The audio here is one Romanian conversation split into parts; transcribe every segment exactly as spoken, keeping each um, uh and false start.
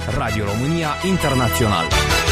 Radio România Internațional.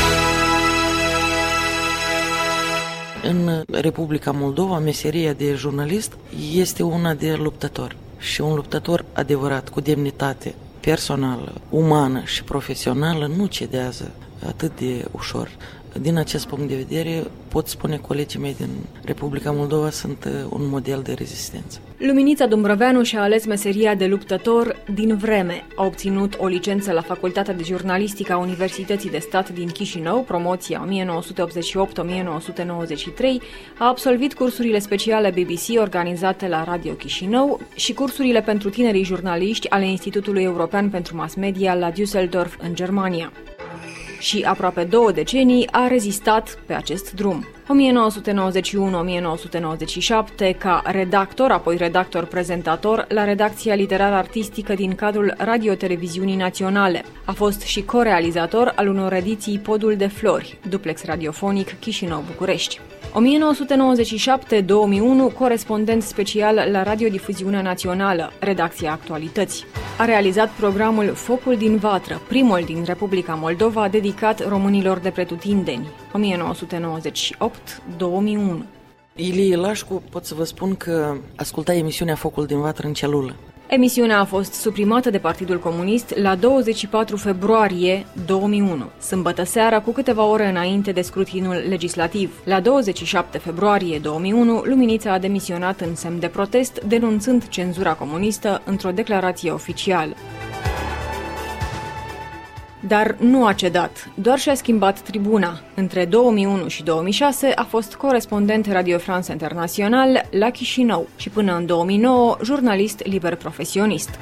În Republica Moldova, meseria de jurnalist este una de luptător. Și un luptător adevărat, cu demnitate personală, umană și profesională, nu cedează atât de ușor. Din acest punct de vedere, pot spune că colegii mei din Republica Moldova sunt un model de rezistență. Luminița Dumbrăveanu și-a ales meseria de luptător din vreme. A obținut o licență la Facultatea de Jurnalistică a Universității de Stat din Chișinău, promoția o mie nouă sute optzeci și opt - o mie nouă sute nouăzeci și trei, a absolvit cursurile speciale B B C organizate la Radio Chișinău și cursurile pentru tinerii jurnaliști ale Institutului European pentru Mass Media la Düsseldorf, în Germania. Și aproape două decenii a rezistat pe acest drum. o mie nouă sute nouăzeci și unu - o mie nouă sute nouăzeci și șapte, ca redactor, apoi redactor-prezentator la redacția literar-artistică din cadrul Radio-Televiziunii Naționale. A fost și corealizator al unor ediții Podul de Flori, duplex radiofonic Chișinău-București. o mie nouă sute nouăzeci și șapte - două mii unu, corespondent special la Radiodifuziunea Națională, redacția Actualități. A realizat programul Focul din Vatră, primul din Republica Moldova dedicat românilor de pretutindeni, o mie nouă sute nouăzeci și opt - două mii unu. Ilie Lașcu, pot să vă spun că asculta emisiunea Focul din Vatră în celulă. Emisiunea a fost suprimată de Partidul Comunist la douăzeci și patru februarie două mii unu, sâmbătă seara, cu câteva ore înainte de scrutinul legislativ. La douăzeci și șapte februarie două mii unu, Luminița a demisionat în semn de protest, denunțând cenzura comunistă într-o declarație oficială. Dar nu a cedat, doar și-a schimbat tribuna. Între două mii unu și două mii șase a fost corespondent Radio France International la Chișinău și până în două mii nouă jurnalist liber profesionist.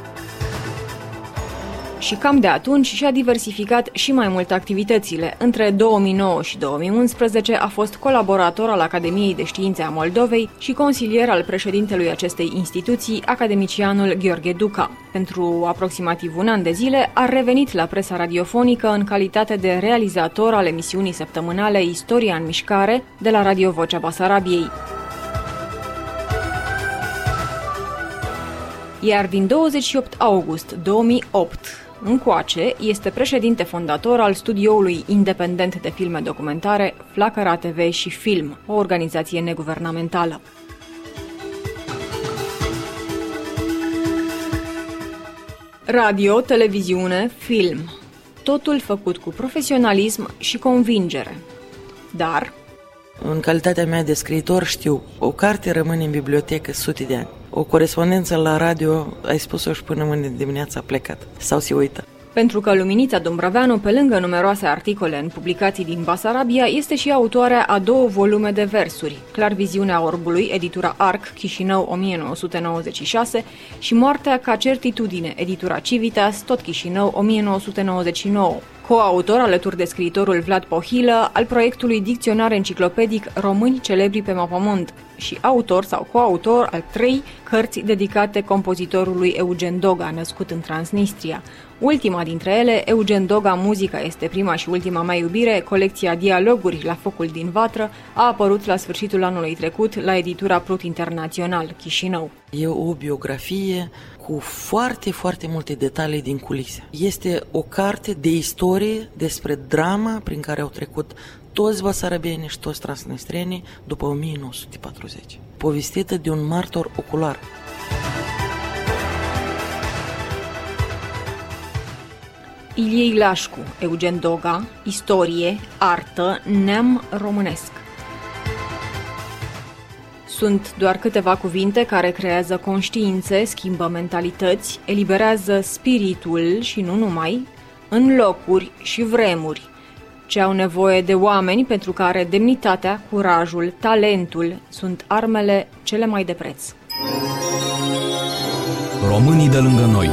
Și cam de atunci și-a diversificat și mai mult activitățile. Între două mii nouă și două mii unsprezece a fost colaborator al Academiei de Științe a Moldovei și consilier al președintelui acestei instituții, academicianul Gheorghe Duca. Pentru aproximativ un an de zile a revenit la presa radiofonică în calitate de realizator al emisiunii săptămânale Istoria în Mișcare de la Radio Vocea Basarabiei. Iar din douăzeci și opt august două mii opt încoace este președinte fondator al studioului independent de filme documentare Flacăra T V și Film, o organizație neguvernamentală. Radio, televiziune, film. Totul făcut cu profesionalism și convingere. Dar în calitatea mea de scriitor știu, o carte rămâne în bibliotecă sute de ani. O corespondență la radio, ai spus-o și până mâine dimineața a plecat. Sau se uită. Pentru că Luminița Dumbrăveanu, pe lângă numeroase articole în publicații din Basarabia, este și autoarea a două volume de versuri, Clar Viziunea Orbului, editura Arc, Chișinău o mie nouă sute nouăzeci și șase, și Moartea ca certitudine, editura Civitas, tot Chișinău o mie nouă sute nouăzeci și nouă. Coautor alături de scriitorul Vlad Pohilă al proiectului dicționar enciclopedic Români celebri pe mapamond și autor sau coautor al trei cărți dedicate compozitorului Eugen Doga, născut în Transnistria. Ultima dintre ele, Eugen Doga, Muzica este prima și ultima mea iubire, colecția Dialoguri la Focul din Vatră, a apărut la sfârșitul anului trecut la editura Prut Internațional, Chișinău. E o biografie cu foarte, foarte multe detalii din culise. Este o carte de istorie despre drama prin care au trecut toți basarabienii și toți transnistrenii după o mie nouă sute patruzeci. Povestită de un martor ocular. Ilie Lașcu, Eugen Doga, Istorie, Artă, Neam românesc. Sunt doar câteva cuvinte care creează conștiințe, schimbă mentalități, eliberează spiritul și nu numai, în locuri și vremuri, ce au nevoie de oameni pentru care demnitatea, curajul, talentul sunt armele cele mai de preț. Românii de lângă noi.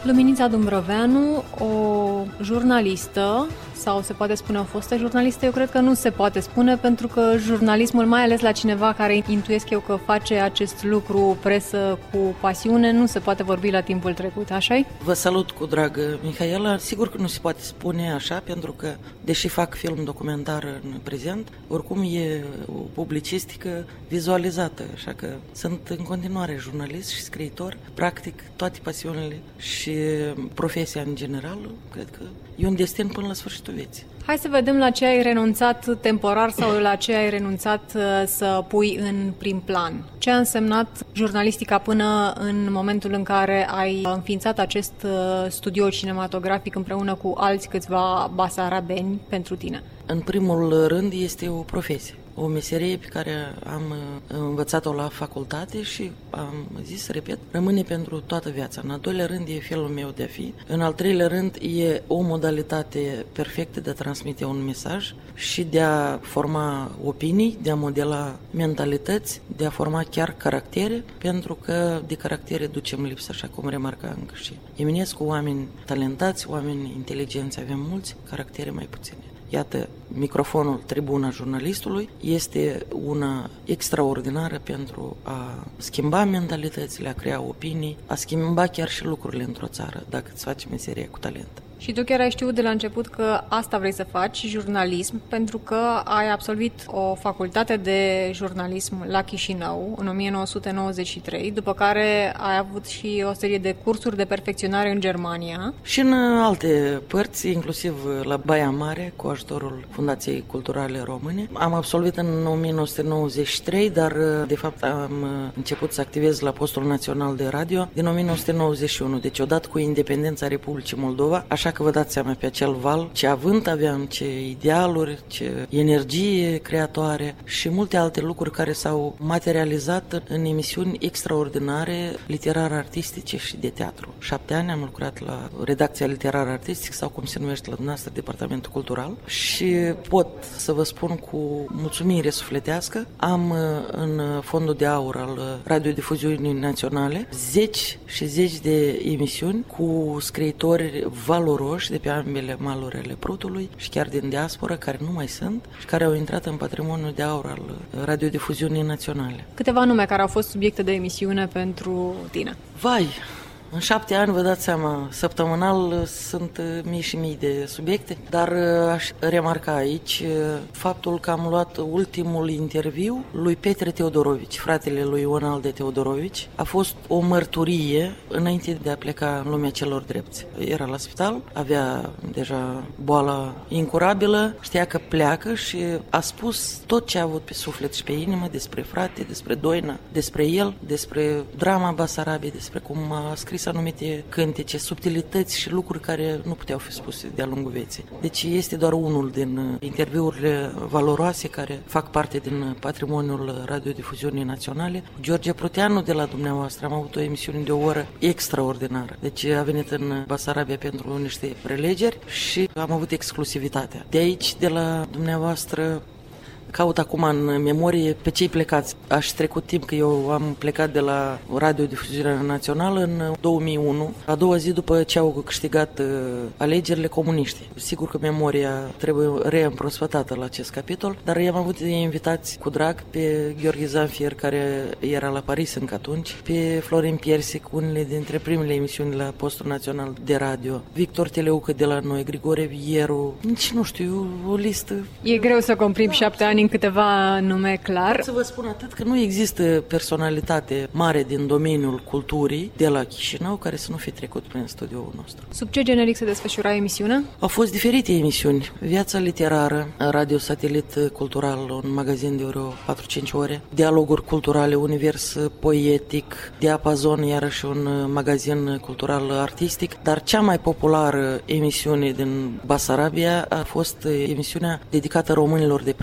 Luminița Dumbrăveanu, o jurnalistă, sau se poate spune o fostă jurnalistă, eu cred că nu se poate spune, pentru că jurnalismul, mai ales la cineva care intuiesc eu că face acest lucru, presă cu pasiune, nu se poate vorbi la timpul trecut, așa-i? Vă salut cu drag, Mihaela. Sigur că nu se poate spune așa, pentru că, deși fac film documentar în prezent, oricum e o publicistică vizualizată, așa că sunt în continuare jurnalist și scriitor, practic toate pasiunile și profesia în general, cred că e un destin până la sfârșitul vieții. Hai să vedem la ce ai renunțat temporar sau la ce ai renunțat să pui în prim plan. Ce a însemnat jurnalistica până în momentul în care ai înființat acest studio cinematografic împreună cu alți câțiva basarabeni pentru tine? În primul rând este o profesie, o meserie pe care am învățat-o la facultate și am zis, repet, rămâne pentru toată viața. În al doilea rând e felul meu de a fi. În al treilea rând e o modalitate perfectă de a transmite un mesaj și de a forma opinii, de a modela mentalități, de a forma chiar caractere, pentru că de caractere ducem lipsă, așa cum remarca încă și Eminescu, oameni talentați, oameni inteligenți avem mulți, caractere mai puține. Iată, microfonul, tribuna jurnalistului este una extraordinară pentru a schimba mentalitățile, a crea opinii, a schimba chiar și lucrurile într-o țară, dacă îți faci meseria cu talent. Și tu chiar ai știut de la început că asta vrei să faci, jurnalism, pentru că ai absolvit o facultate de jurnalism la Chișinău în o mie nouă sute nouăzeci și trei, după care ai avut și o serie de cursuri de perfecționare în Germania. Și în alte părți, inclusiv la Baia Mare, cu ajutorul Fundației Culturale Române. Am absolvit în o mie nouă sute nouăzeci și trei, dar de fapt am început să activez la Postul Național de Radio din o mie nouă sute nouăzeci și unu, deci odată cu independența Republicii Moldova, așa că vă dați seama pe acel val ce avânt aveam, ce idealuri, ce energie creatoare și multe alte lucruri care s-au materializat în emisiuni extraordinare, literar-artistice și de teatru. Șapte ani am lucrat la redacția literar-artistic sau cum se numește la dumneavoastră, Departamentul Cultural, și pot să vă spun cu mulțumire sufletească, am în fondul de aur al Radiodifuziunii Naționale zeci și zeci de emisiuni cu scriitori valoroși de pe ambele maluri ale Prutului și chiar din diaspora, care nu mai sunt și care au intrat în patrimoniul de aur al Radiodifuziunii Naționale. Câteva nume care au fost subiecte de emisiune pentru tine. Vai! În șapte ani, vă dați seama, săptămânal sunt mii și mii de subiecte, dar aș remarca aici faptul că am luat ultimul interviu lui Petre Teodorovici, fratele lui Ionalde Teodorovici. A fost o mărturie înainte de a pleca în lumea celor drepți. Era la spital, avea deja boala incurabilă, știa că pleacă și a spus tot ce a avut pe suflet și pe inimă despre frate, despre Doina, despre el, despre drama Basarabiei, despre cum a scris anumite cântece, subtilități și lucruri care nu puteau fi spuse de-a lungul vieții. Deci este doar unul din interviurile valoroase care fac parte din patrimoniul Radiodifuziunii Naționale. George Pruteanu de la dumneavoastră, am avut o emisiune de o oră extraordinară. Deci a venit în Basarabia pentru niște prelegeri și am avut exclusivitatea. De aici, de la dumneavoastră, caut acum în memorie pe cei plecați. Aș trecut timp că eu am plecat de la Radiodifuziunea Națională în două mii unu, a doua zi după ce au câștigat uh, alegerile comuniști. Sigur că memoria trebuie reîmprospătată la acest capitol, dar i-am avut invitați cu drag pe Gheorghe Zanfier, care era la Paris încă atunci, pe Florin Piersic, unele dintre primele emisiuni la Postul Național de Radio, Victor Teleucă de la noi, Grigore Vieru, nici nu știu, o listă. E greu să comprim șapte ani în câteva nume clar. Pot să vă spun atât că nu există personalitate mare din domeniul culturii de la Chișinău care să nu fi trecut prin studioul nostru. Sub ce generic se desfășura emisiunea? Au fost diferite emisiuni. Viața literară, Radio Satelit Cultural, un magazin de vreo patru-cinci ore, dialoguri culturale, univers poetic, Diapazon, iarăși un magazin cultural artistic, dar cea mai populară emisiune din Basarabia a fost emisiunea dedicată românilor de pretutindeni,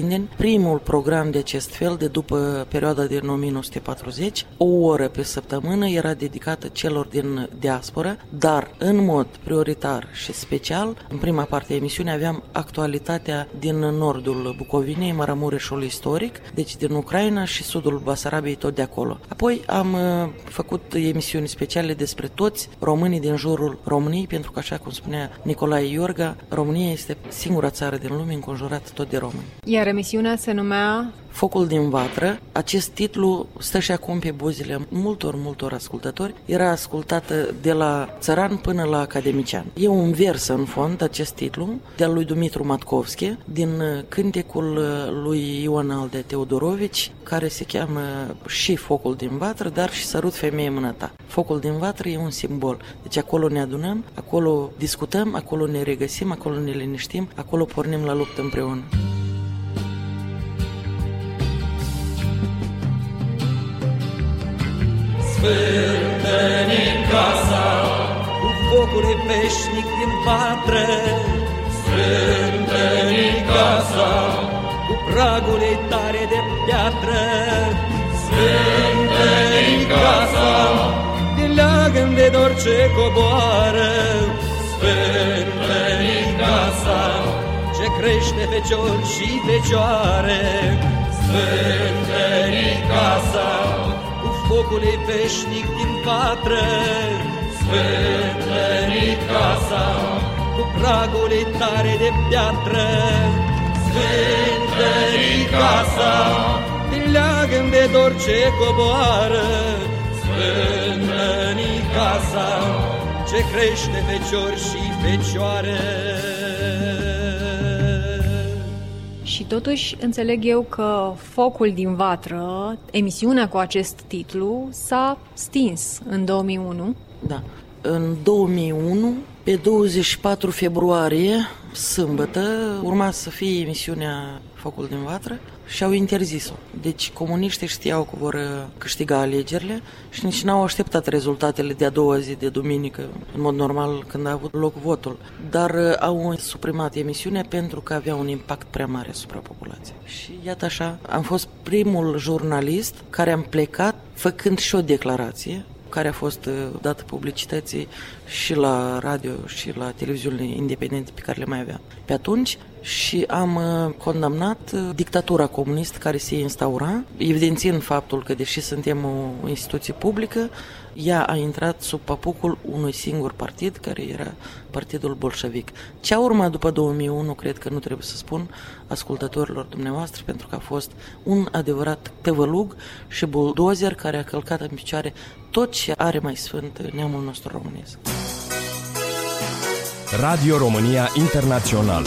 pretutindeni, primul program de acest fel de după perioada din o mie nouă sute patruzeci, o oră pe săptămână era dedicată celor din diaspora, dar în mod prioritar și special, în prima parte a emisiunii aveam actualitatea din nordul Bucovinei, Maramureșul istoric, deci din Ucraina și sudul Basarabiei, tot de acolo. Apoi am uh, făcut emisiuni speciale despre toți românii din jurul României, pentru că, așa cum spunea Nicolae Iorga, România este singura țară din lume înconjurată tot de români. Iar emisiunea se numea Focul din vatră. Acest titlu stă și acum pe buzele multor, multor ascultători. Era ascultată de la țăran până la academician. E un vers în fond, acest titlu, de-al lui Dumitru Matkovski, din cântecul lui Ioan Aldea Teodorovici, care se cheamă și Focul din vatră, dar și Sărut femeie mâna ta. Focul din vatră e un simbol. Deci acolo ne adunăm, acolo discutăm, acolo ne regăsim, acolo ne liniștim, acolo pornim la luptă împreună. Sfântă-ne casa cu focul veșnic din vatră, Sfântă-ne casa cu pragul tare de piatră, Sfântă-ne casa de leagăn de dor ce coboară, Sfântă-ne casa ce crește fecior și fecioare, Sfântă-ne casa focul veșnic din vatră, Sfântă-ne casa cu pragul tare de piatră, Sfântă-ne casa din leagăn de dor ce coboară, Sfântă-ne casa ce crește fecior și fecioare. Și totuși înțeleg eu că Focul din vatră, emisiunea cu acest titlu, s-a stins în două mii unu. Da. În două mii unu, pe douăzeci și patru februarie, sâmbătă, urma să fie emisiunea Focul din vatră și au interzis-o. Deci comuniștii știau că vor câștiga alegerile și nici n-au așteptat rezultatele de a doua zi, de duminică, în mod normal când a avut loc votul. Dar au suprimat emisiunea pentru că avea un impact prea mare asupra populației. Și iată așa, am fost primul jurnalist care am plecat făcând și o declarație care a fost dată publicității și la radio și la televiziunile independente pe care le mai aveam pe atunci și am condamnat dictatura comunistă care se instaura, evidențiind faptul că, deși suntem o instituție publică, ea a intrat sub papucul unui singur partid, care era Partidul Bolșevic. Ce a urmat după două mii unu, cred că nu trebuie să spun ascultătorilor dumneavoastră, pentru că a fost un adevărat tăvălug și buldozer care a călcat în picioare tot ce are mai sfânt neamul nostru românesc. Radio România Internațional.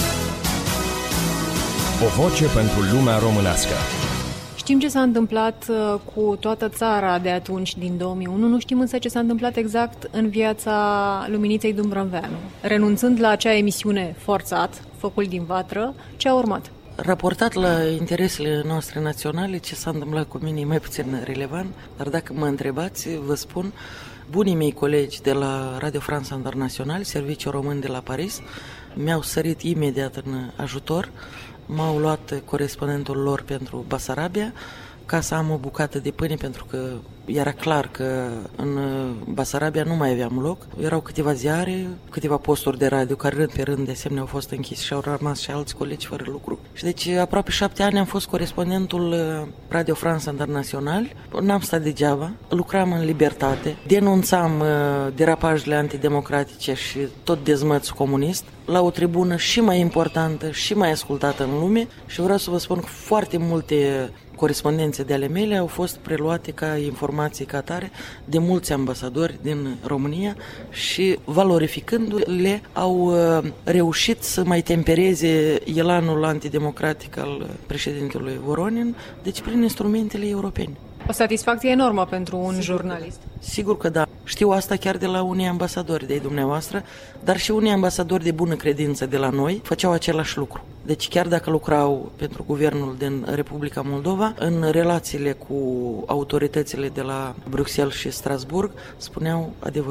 O voce pentru lumea românească. Știm ce s-a întâmplat cu toată țara de atunci, din două mii unu, nu știm însă ce s-a întâmplat exact în viața Luminiței Dumbrăveanu. Renunțând la acea emisiune forțat, Focul din vatră, ce a urmat? Raportat la interesele noastre naționale, ce s-a întâmplat cu mine e mai puțin relevant, dar dacă mă întrebați, vă spun, bunii mei colegi de la Radio France International, Serviciul Român de la Paris, mi-au sărit imediat în ajutor, m-au luat corespondentul lor pentru Basarabia ca să am o bucată de pâine, pentru că era clar că în Basarabia nu mai aveam loc. Erau câteva ziare, câteva posturi de radio care rând pe rând de asemenea au fost închis și au rămas și alți colegi fără lucru. Și deci aproape șapte ani am fost corespondentul Radio France International. N-am stat degeaba, lucram în libertate, denunțam derapajele antidemocratice și tot dezmățul comunist la o tribună și mai importantă și mai ascultată în lume și vreau să vă spun că foarte multe corespondențe de ale mele au fost preluate ca informații ca atare de mulți ambasadori din România și, valorificându-le, au reușit să mai tempereze elanul antidemocratic al președintelui Voronin, deci prin instrumentele europene. O satisfacție enormă pentru un jurnalist. Sigur că da. Știu asta chiar de la unii ambasadori de dumneavoastră, dar și unii ambasadori de bună credință de la noi făceau același lucru. Deci chiar dacă lucrau pentru guvernul din Republica Moldova, în relațiile cu autoritățile de la Bruxelles și Strasburg, spuneau adevărul.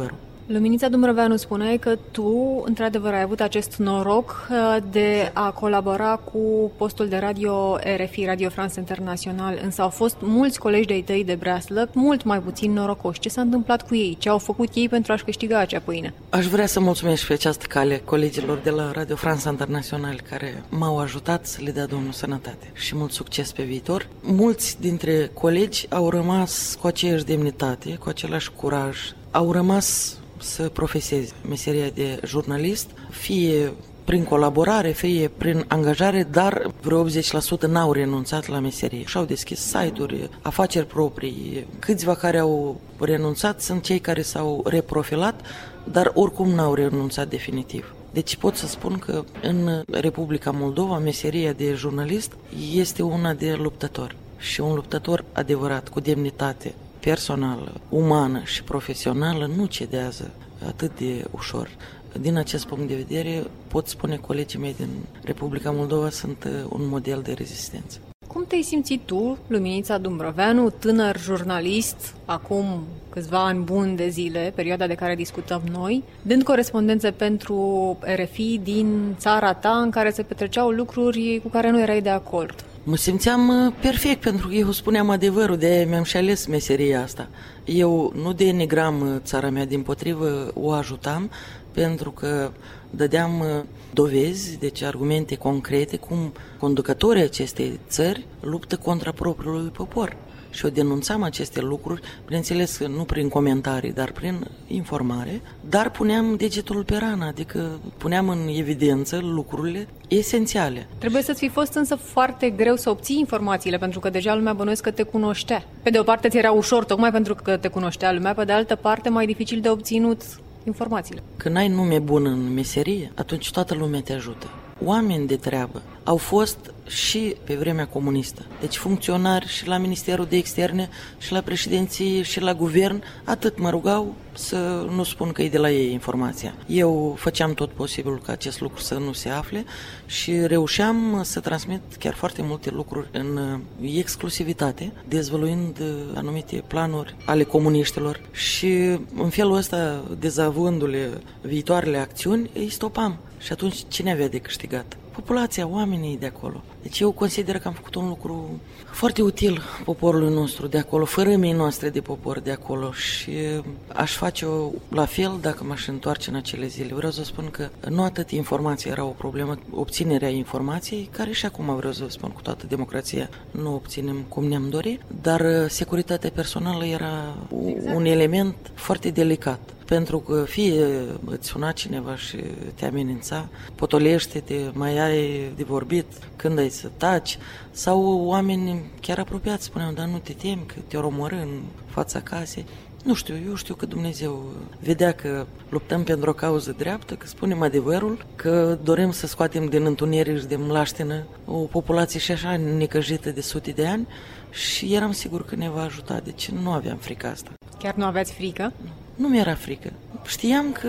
Luminița Dumbrăveanu, spuneai că tu, într-adevăr, ai avut acest noroc de a colabora cu postul de radio R F I, Radio France International, însă au fost mulți colegi de-ai tăi de breaslă mult mai puțin norocoși. Ce s-a întâmplat cu ei? Ce au făcut ei pentru a-și câștiga acea pâine? Aș vrea să mulțumesc și pe această cale colegilor de la Radio France International care m-au ajutat să le dea Domnul sănătate și mult succes pe viitor. Mulți dintre colegi au rămas cu aceeași demnitate, cu același curaj, au rămas să profeseze meseria de jurnalist, fie prin colaborare, fie prin angajare, dar vreo optzeci la sută n-au renunțat la meserie. Și-au deschis site-uri, afaceri proprii. Câțiva care au renunțat sunt cei care s-au reprofilat, dar oricum n-au renunțat definitiv. Deci pot să spun că în Republica Moldova meseria de jurnalist este una de luptător și un luptător adevărat, cu demnitate personală, umană și profesională, nu cedează atât de ușor. Din acest punct de vedere, pot spune colegii mei din Republica Moldova sunt un model de rezistență. Cum te-ai simțit tu, Luminița Dumbrăveanu, tânăr jurnalist, acum câțiva ani buni de zile, perioada de care discutăm noi, dând corespondențe pentru R F I din țara ta în care se petreceau lucruri cu care nu erai de acord? Mă simțeam perfect pentru că eu spuneam adevărul, de-aia mi-am și ales meseria asta. Eu nu denigram țara mea, dimpotrivă o ajutam pentru că dădeam dovezi, deci argumente concrete cum conducătorii acestei țări luptă contra propriului popor. Și eu denunțam aceste lucruri, bineînțeles nu prin comentarii, dar prin informare, dar puneam degetul pe rană, adică puneam în evidență lucrurile esențiale. Trebuie să-ți fi fost însă foarte greu să obții informațiile, pentru că deja lumea bănuiesc că te cunoștea. Pe de o parte ți era ușor, tocmai pentru că te cunoștea lumea, pe de altă parte mai dificil de obținut informațiile. Când ai nume bun în meserie, atunci toată lumea te ajută. Oameni de treabă au fost și pe vremea comunistă. Deci funcționari și la Ministerul de Externe, și la președinție, și la guvern, atât mă rugau să nu spun că e de la ei informația. Eu făceam tot posibilul ca acest lucru să nu se afle și reușeam să transmit chiar foarte multe lucruri în exclusivitate, dezvăluind anumite planuri ale comuniștilor și în felul ăsta, dezavându-le viitoarele acțiuni, îi stopam. Și atunci cine avea de câștigat? Populația, oamenii de acolo. Deci eu consider că am făcut un lucru foarte util poporului nostru de acolo, fărâmii noastre de popor de acolo și aș face-o la fel dacă m-aș întoarce în acele zile. Vreau să spun că nu atât informația era o problemă, obținerea informației, care și acum vreau să spun cu toată democrația nu obținem cum ne-am dorit, dar securitatea personală era un element foarte delicat. Pentru că fie îți suna cineva și te amenința, potolește-te, mai ai de vorbit, când ai să taci, sau oameni chiar apropiați spuneau, dar nu te temi că te-or omorî în fața casei. Nu știu, eu știu că Dumnezeu vedea că luptăm pentru o cauză dreaptă, că spunem adevărul, că dorim să scoatem din întuneric și de mlaștină o populație și așa necăjită de sute de ani și eram sigur că ne va ajuta, deci nu aveam frică asta. Chiar nu aveați frică? Nu, nu mi-era frică. Știam că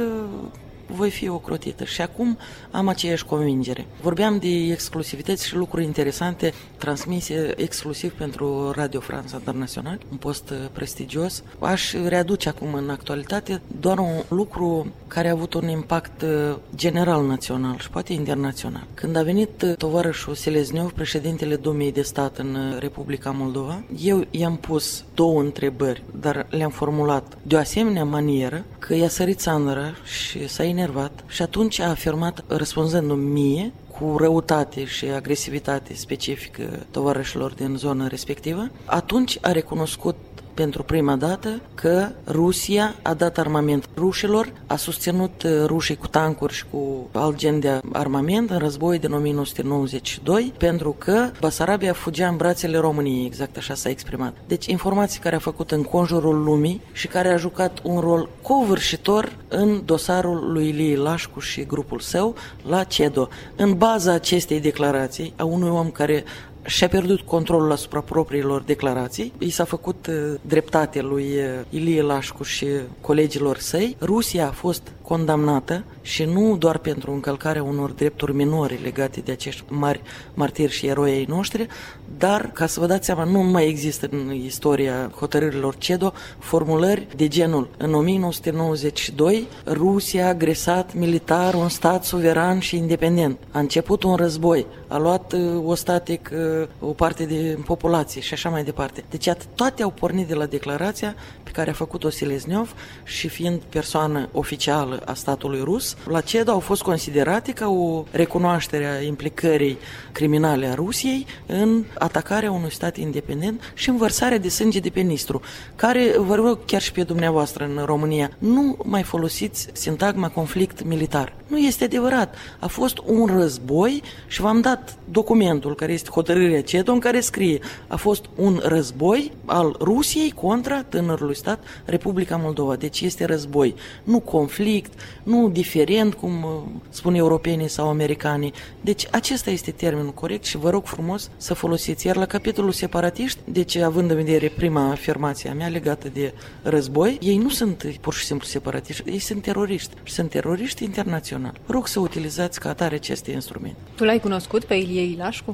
voi fi ocrotită și acum am aceeași convingere. Vorbeam de exclusivități și lucruri interesante transmise exclusiv pentru Radio France International, un post prestigios. Aș readuce acum în actualitate doar un lucru care a avut un impact general național și poate internațional. Când a venit tovarășul Selezniov, președintele Dumei de Stat în Republica Moldova, eu i-am pus două întrebări, dar le-am formulat de o asemenea manieră că i-a sărit țandăra și s-a enervat și atunci a afirmat, răspunzându-mi mie, cu răutate și agresivitate specifică tovarășilor din zona respectivă, atunci a recunoscut pentru prima dată că Rusia a dat armament rușilor, a susținut rușii cu tancuri și cu alt gen de armament în război din o mie nouă sute nouăzeci și doi, pentru că Basarabia fugea în brațele României, exact așa s-a exprimat. Deci informații care a făcut în conjurul lumii și care a jucat un rol covârșitor în dosarul lui Ilie Lașcu și grupul său la CEDO. În baza acestei declarații a unui om care și-a pierdut controlul asupra propriilor declarații, i s-a făcut dreptate lui Ilie Lașcu și colegilor săi, Rusia a fost condamnată și nu doar pentru încălcarea unor drepturi minore legate de acești mari martiri și eroi ai noștri, dar, ca să vă dați seama, nu mai există în istoria hotărârilor CEDO formulări de genul: în o mie nouă sute nouăzeci și doi Rusia a agresat militar un stat suveran și independent, a început un război, a luat uh, ostatic uh, o parte de populație și așa mai departe. Deci toate au pornit de la declarația pe care a făcut-o Selezniov și fiind persoană oficială a statului rus, la CEDO au fost considerate ca o recunoaștere a implicării criminale a Rusiei în atacarea unui stat independent și în vărsarea de sânge de pe Nistru, care, vă rog chiar și pe dumneavoastră în România, nu mai folosiți sintagma conflict militar. Nu este adevărat. A fost un război și v-am dat documentul care este hotărârea CEDO în care scrie: a fost un război al Rusiei contra tânărului stat Republica Moldova. Deci este război, nu conflict, nu diferent, cum spun europenii sau americanii. Deci acesta este termenul corect și vă rog frumos să folosiți. Iar la capitolul separatiști, deci având în vedere prima afirmație a mea legată de război, ei nu sunt pur și simplu separatiști, ei sunt teroriști și sunt teroriști internaționali. Rog să utilizați ca atare aceste instrumente. Tu l-ai cunoscut pe Ilie Ilașcu?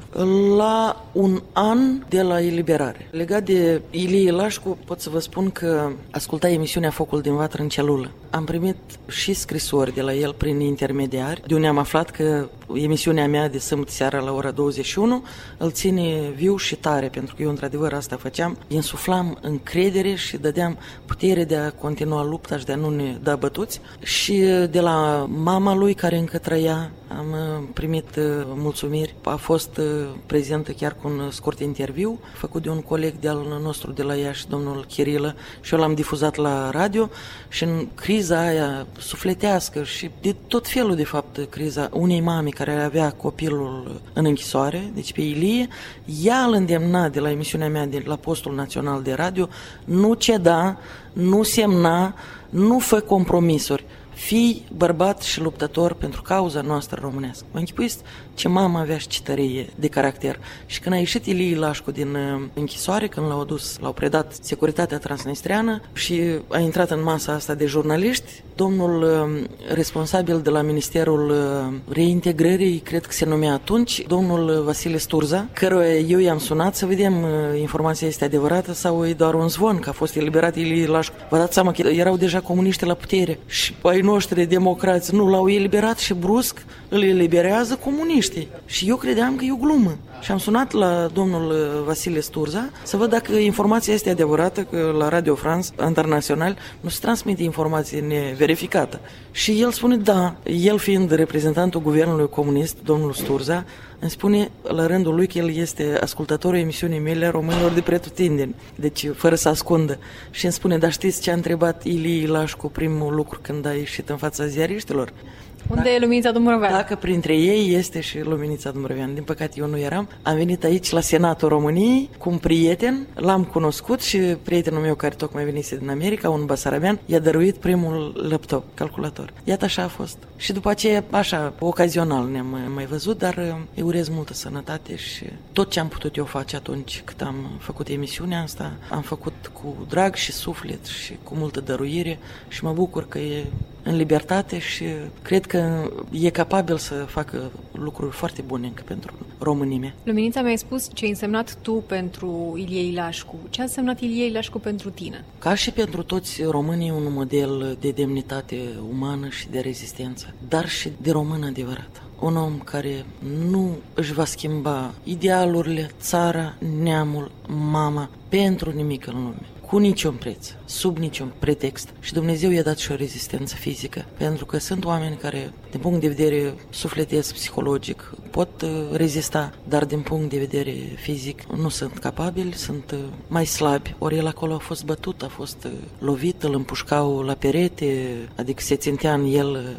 La un an de la eliberare. Legat de Ilie Ilașcu, pot să vă spun că asculta emisiunea Focul din Vatră în celulă. Am primit și scrisori de la el prin intermediari, de unde am aflat că emisiunea mea de sâmbătă seara la ora douăzeci și unu îl ține viu și tare, pentru că eu într-adevăr asta făceam. Insuflam încredere și dădeam putere de a continua lupta și de a nu ne da bătuți. Și de la mama lui, care încă trăia, am primit mulțumiri. A fost prezentă chiar cu un scurt interviu făcut de un coleg de-al nostru de la Iași, domnul Chirilă, și eu l-am difuzat la radio. Și în criza aia sufletească și de tot felul, de fapt, criza unei mame care avea copilul în închisoare, deci pe Ilie, ea îl îndemna de la emisiunea mea de la Postul Național de Radio: nu ceda, nu semna, nu fă compromisuri, fii bărbat și luptător pentru cauza noastră românească. Mă închipuiți ce mamă avea și ce tărie de caracter. Și când a ieșit Ilie Ilașcu din închisoare, când l-au adus, l-au predat Securitatea Transnistreană și a intrat în masa asta de jurnaliști, domnul responsabil de la Ministerul Reintegrării, cred că se numea atunci, domnul Vasile Sturza, căruia eu i-am sunat să vedem informația este adevărată sau e doar un zvon că a fost eliberat Ilie Ilașcu. Vă dați seama că erau deja comuniști la putere și ai noștri democrați nu l-au eliberat și brusc îl eliberează comuniștii. Și eu credeam că e o glumă. Și am sunat la domnul Vasile Sturza să văd dacă informația este adevărată, că la Radio France Internațional nu se transmite informație neverificată. Și el spune da, el fiind reprezentantul guvernului comunist, domnul Sturza, îmi spune la rândul lui că el este ascultătorul emisiunii mele Românilor de pretutindeni, deci fără să ascundă. Și îmi spune: dar știți ce a întrebat Ilie Ilașcu primul lucru când a ieșit în fața ziariștilor? Unde da? E Luminița Dumbrăvean? Dacă printre ei este și Luminița Dumbrăvean. Din păcate eu nu eram. Am venit aici la Senatul României cu un prieten, l-am cunoscut și prietenul meu care tocmai venise din America, un basarabean, i-a dăruit primul laptop, calculator. Iată, așa a fost. Și după aceea, așa, ocazional ne-am mai văzut, dar îi urez multă sănătate și tot ce am putut eu face atunci cât am făcut emisiunea asta, am făcut cu drag și suflet și cu multă dăruire și mă bucur că e în libertate și cred că e capabil să facă lucruri foarte bune încă pentru românime. Luminița, mi-ai spus ce ai însemnat tu pentru Ilie Ilașcu. Ce a însemnat Ilie Ilașcu pentru tine? Ca și pentru toți românii, un model de demnitate umană și de rezistență, dar și de român adevărat. Un om care nu își va schimba idealurile, țara, neamul, mama, pentru nimic în lume, cu niciun preț, sub niciun pretext. Și Dumnezeu i-a dat și o rezistență fizică, pentru că sunt oameni care, din punct de vedere sufletesc, psihologic, pot rezista, dar din punct de vedere fizic nu sunt capabili, sunt mai slabi. Ori el acolo a fost bătut, a fost lovit, îl împușcau la perete, adică se țintea în el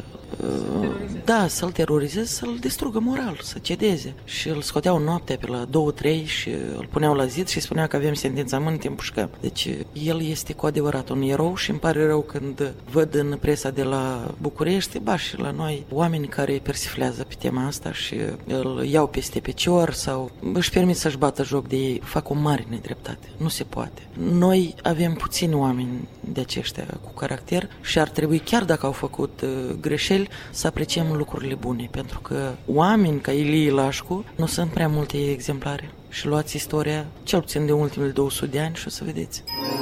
da, să-l terorizeze, să-l distrugă moral, să cedeze. Și îl scoteau noaptea pe la două trei și îl puneau la zid și spunea că avem sentințământ, te împușcăm. Deci el este cu adevărat un erou și îmi pare rău când văd în presa de la București, ba și la noi, oameni care persiflează pe tema asta și îl iau peste picior sau își permit să-și bată joc de ei. Fac o mare nedreptate. Nu se poate. Noi avem puțini oameni de aceștia cu caracter și ar trebui, chiar dacă au făcut uh, greșeli, să apreciem lucrurile bune, pentru că oameni ca Ilie Lașcu nu sunt prea multe exemplare. Și luați istoria, cel puțin de ultimele două sute de ani și o să vedeți.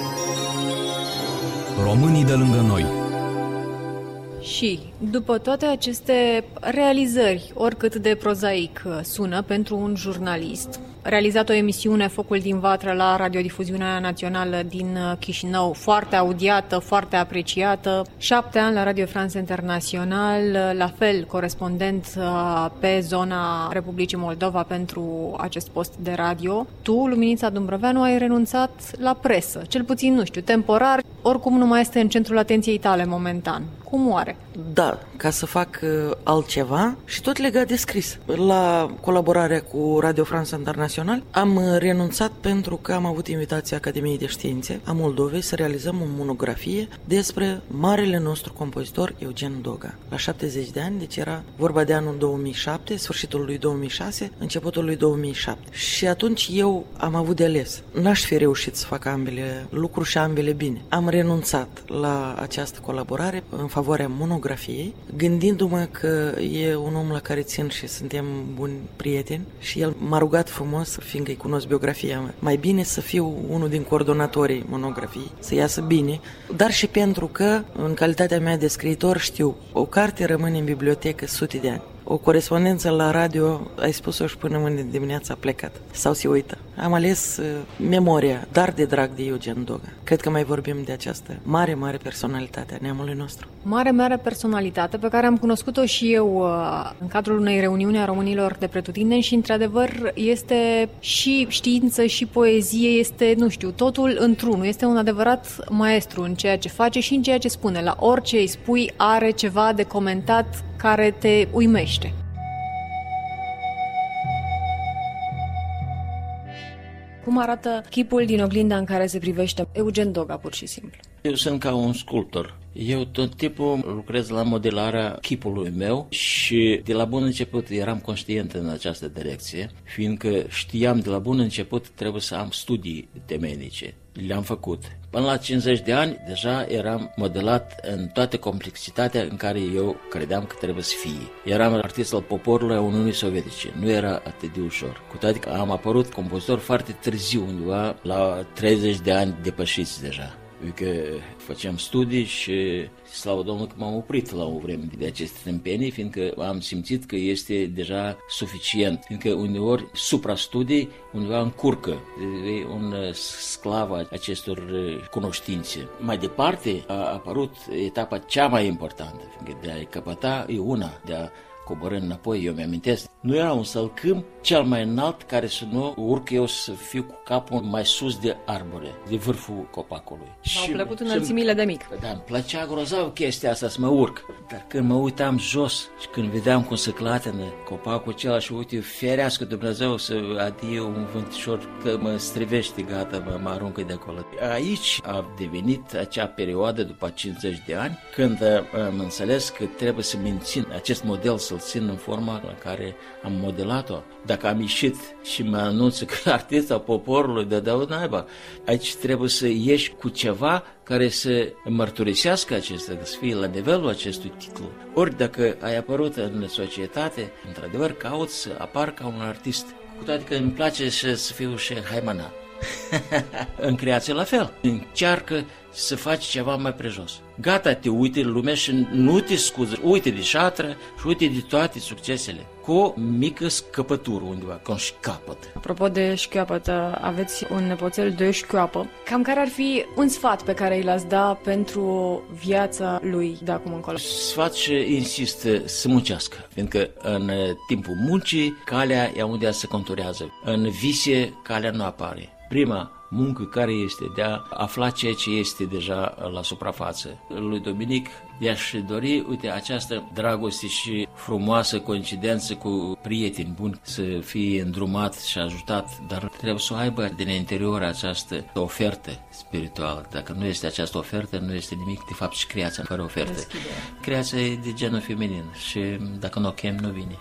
Românii de lângă noi. Și, după toate aceste realizări, oricât de prozaic sună pentru un jurnalist, realizat o emisiune Focul din Vatră la Radiodifuziunea Națională din Chișinău, foarte audiată, foarte apreciată, șapte ani la Radio France International, la fel corespondent pe zona Republicii Moldova pentru acest post de radio. Tu, Luminița Dumbrăveanu, ai renunțat la presă, cel puțin, nu știu, temporar, oricum nu mai este în centrul atenției tale momentan. Cum oare? Da, ca să fac uh, altceva și tot legat de scris. La colaborarea cu Radio France International am uh, renunțat pentru că am avut invitația Academiei de Științe a Moldovei să realizăm o monografie despre marele nostru compozitor Eugen Doga. La șaptezeci de ani, deci era vorba de anul două mii șapte, sfârșitul lui două mii șase, începutul lui două mii șapte. Și atunci eu am avut de ales. N-aș fi reușit să fac ambele lucruri și ambele bine. Am renunțat la această colaborare în favoarea monografiei, gândindu-mă că e un om la care țin și suntem buni prieteni și el m-a rugat frumos, fiindcă îi cunosc biografia, mai bine să fiu unul din coordonatorii monografiei, să iasă bine, dar și pentru că, în calitatea mea de scriitor, știu, o carte rămâne în bibliotecă sute de ani. O corespondență la radio, ai spus-o și până mâine dimineața a plecat sau se uită. Am ales uh, memoria, dar de drag de Eugen Doga. Cred că mai vorbim de această mare, mare personalitate a neamului nostru. Mare, mare personalitate pe care am cunoscut-o și eu uh, în cadrul unei reuniuni a românilor de pretutindeni și, într-adevăr, este și știință și poezie, este, nu știu, totul într-unul. Este un adevărat maestru în ceea ce face și în ceea ce spune. La orice îi spui are ceva de comentat care te uimește. Cum arată chipul din oglinda în care se privește Eugen Doga, pur și simplu? Eu sunt ca un sculptor. Eu tot timpul lucrez la modelarea chipului meu și de la bun început eram conștient în această direcție, fiindcă știam de la bun început trebuie să am studii temeinice. Le-am făcut. Până la cincizeci de ani deja eram modelat în toată complexitatea în care eu credeam că trebuie să fie. Eram artist al poporului a Uniunii Sovietice. Nu era atât de ușor. Cu toate că am apărut compozitor foarte târziu, undeva la treizeci de ani depășiți deja. Că făceam studii și, slavă Domnului, că m-am oprit la o vreme de aceste tâmpenii, fiindcă am simțit că este deja suficient, fiindcă uneori supra-studii undeva încurcă, e un sclav a acestor cunoștințe. Mai departe a apărut etapa cea mai importantă, fiindcă de a-i căpăta e una, de a coborând înapoi, eu mi-amintesc, nu era un sălcâm cel mai înalt care să nu urc eu să fiu cu capul mai sus de arbore, de vârful copacului. M-au plăcut înălțimile de mic. Da, îmi plăcea grozav chestia asta să mă urc. Dar când mă uitam jos și când vedeam cum se clatină copacul acela și uite, ferească Dumnezeu să adie un vântișor că mă strivește, gata, mă, mă aruncă de acolo. Aici a devenit acea perioadă după cincizeci de ani când am înțeles că trebuie să mențin acest model, să-l țin în forma la care am modelat-o. Dacă am ieșit și mă anunță că artista poporului de dau naiba, aici trebuie să ieși cu ceva care să mărturisească acesta, să fie la nivelul acestui titlu. Ori dacă ai apărut în societate, într-adevăr cauți să apar ca un artist. Cu toate că îmi place și să fiu și haimana. În creație la fel. Încearcă să faci ceva mai prejos. Gata, te uite în lume și nu te scuzi. Uite de șatră și uite de toate succesele. Cu o mică scăpătură undeva, ca un șcapăt. Apropo de șchiopăt, aveți un nepoțel de șchioapă. Cam care ar fi un sfat pe care îl ați da pentru viața lui de acum încolo? Sfat și insist să muncească, fiindcă în timpul muncii calea e unde se conturează. În vise calea nu apare. Prima muncă care este de a afla ceea ce este deja la suprafață. Lui Dominic i-aș dori, uite, această dragoste și frumoasă coincidență cu prieteni buni, să fie îndrumat și ajutat, dar trebuie să o aibă din interior această ofertă spirituală. Dacă nu este această ofertă, nu este nimic, de fapt, și creația fără ofertă. Creația e de genul feminin și dacă nu o chem, nu vine.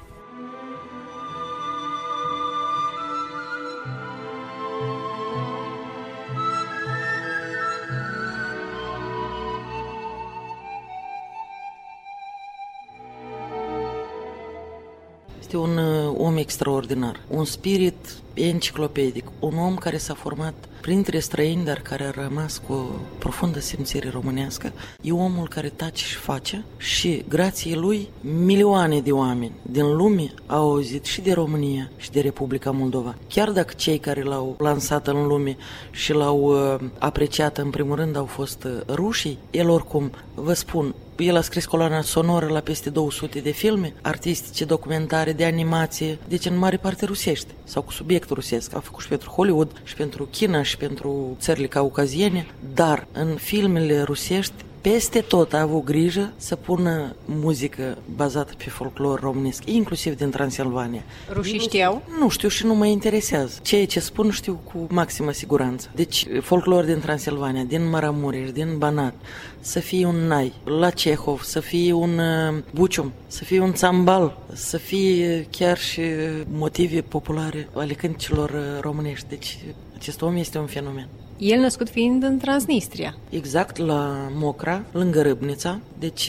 Este un uh, om extraordinar, un spirit enciclopedic, un om care s-a format printre străini, dar care a rămas cu o profundă simțire românească. E omul care tace și face și, grație lui, milioane de oameni din lume au auzit și de România și de Republica Moldova. Chiar dacă cei care l-au lansat în lume și l-au uh, apreciat în primul rând au fost uh, rușii, el oricum, vă spun, el a scris coloana sonoră la peste două sute de filme artistice, documentare, de animație, deci în mare parte rusești sau cu subiect rusesc. A făcut și pentru Hollywood, și pentru China, și pentru țările caucaziene, dar în filmele rusești peste tot a avut grijă să pună muzică bazată pe folclor românesc, inclusiv din Transilvania. Rușii știau? Nu știu și nu mă interesează. Ceea ce spun știu cu maximă siguranță. Deci folclor din Transilvania, din Maramureș, din Banat, să fie un nai, la Cehov, să fie un uh, bucium, să fie un țambal, să fie chiar și motive populare ale cântecilor uh, românești. Deci acest om este un fenomen. El născut fiind în Transnistria. Exact, la Mocra, lângă Râbnița, deci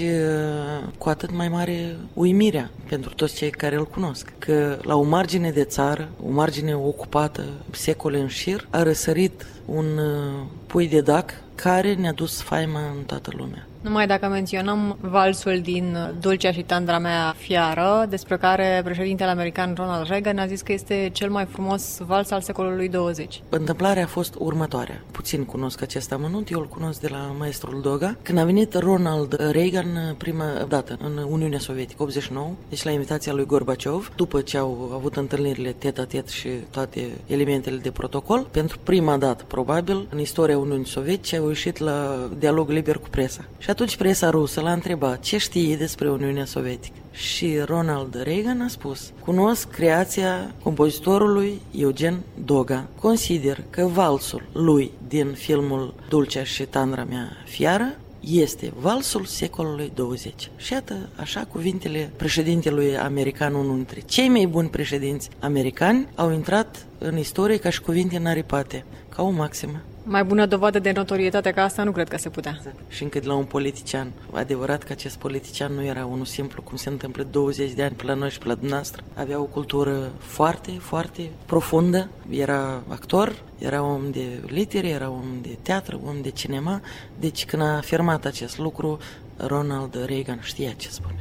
cu atât mai mare uimirea pentru toți cei care îl cunosc, că la o margine de țară, o margine ocupată secole în șir, a răsărit un pui de dac care ne-a dus faima în toată lumea. Numai dacă menționăm valsul din Dulcea și Tandra mea fiară, despre care președintele american Ronald Reagan a zis că este cel mai frumos vals al secolului douăzeci. Întâmplarea a fost următoarea. Puțin cunosc acest amănunt, eu îl cunosc de la maestrul Doga. Când a venit Ronald Reagan prima dată în Uniunea Sovietică, optzeci și nouă, deci la invitația lui Gorbaciov, după ce au avut întâlnirile tet-a-tet și toate elementele de protocol, pentru prima dată, probabil, în istoria Uniunii Sovietice, au ieșit la dialog liber cu presa. Și atunci presa rusă l-a întrebat ce știe despre Uniunea Sovietică. Și Ronald Reagan a spus: cunosc creația compozitorului Eugen Doga. Consider că valsul lui din filmul Dulcea și Tandra mea fiară este valsul secolului douăzeci. Și iată, așa, cuvintele președintelui american, unul dintre cei mai buni președinți americani, au intrat în istorie ca și cuvinte înaripate, ca o maximă. Mai bună dovadă de notorietate ca asta nu cred că se putea. Și încât la un politician. Adevărat că acest politician nu era unul simplu, cum se întâmplă douăzeci de ani pe la noi și pe la dumneavoastră. Avea o cultură foarte, foarte profundă. Era actor, era om de litere, era om de teatru, om de cinema. Deci când a afirmat acest lucru, Ronald Reagan știa ce spune.